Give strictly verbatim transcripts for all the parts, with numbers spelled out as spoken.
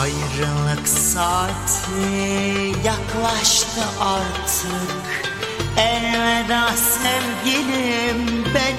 Ayrılık saati yaklaştı artık. Elveda sevgilim, ben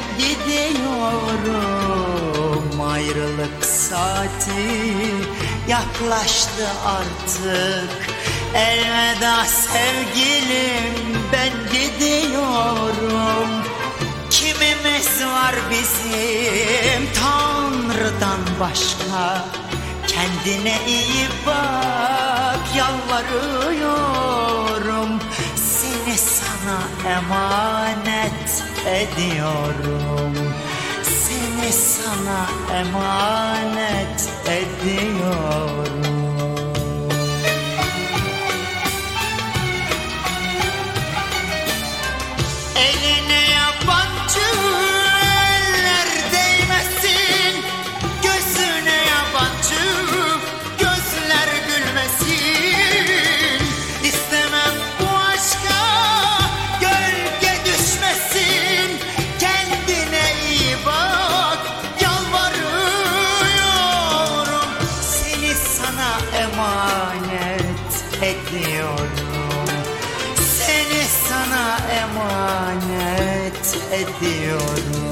gidiyorum. Ayrılık saati yaklaştı artık. Elveda sevgilim, ben gidiyorum. Kimimiz var bizim Tanrı'dan başka? Kendine iyi bak, yalvarıyorum. Seni sana emanet ediyorum. Seni sana emanet ediyorum. Eline yabancı eller değmesin, gözüne yabancı gözler gülmesin. İstemem bu aşka gölge düşmesin. Kendine iyi bak, yalvarıyorum. Seni sana emanet ediyorum. Seni sana emanet ediyorum.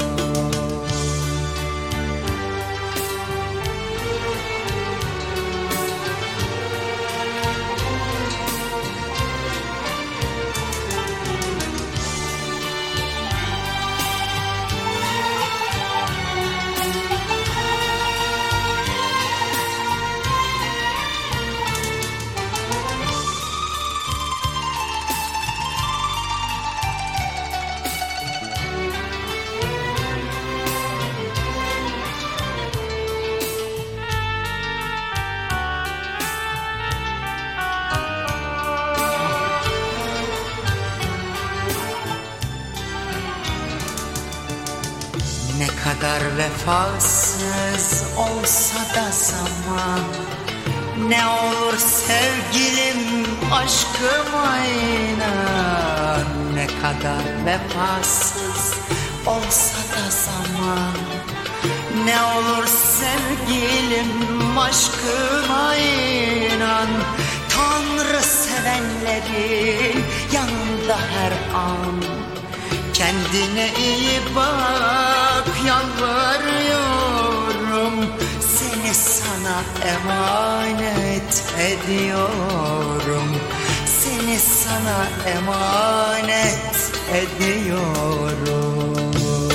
Ne kadar vefasız olsa da zaman, ne olur sevgilim aşkıma inan. Ne kadar vefasız olsa da zaman, ne olur sevgilim aşkıma inan. Tanrı sevenlerin yanında her an. Kendine iyi bak, yalvarıyorum. Seni sana emanet ediyorum. Seni sana emanet ediyorum.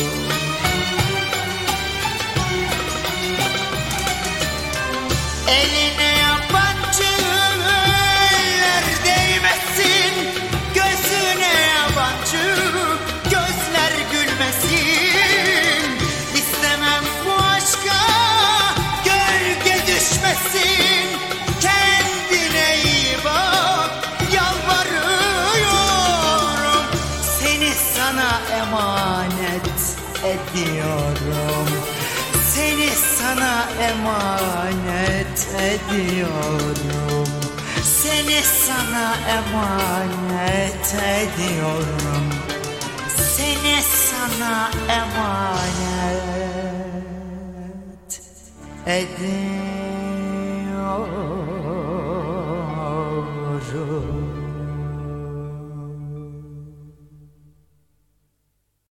Eline yabancı eller değmesin, gözüne yabancı gözler gülmesin. İstemem bu aşka gölge düşmesin. Kendine iyi bak, yalvarıyorum. Seni sana emanet ediyorum. Seni sana emanet ediyorum. Seni sana emanet ediyorum. Seni sana emanet ediyorum.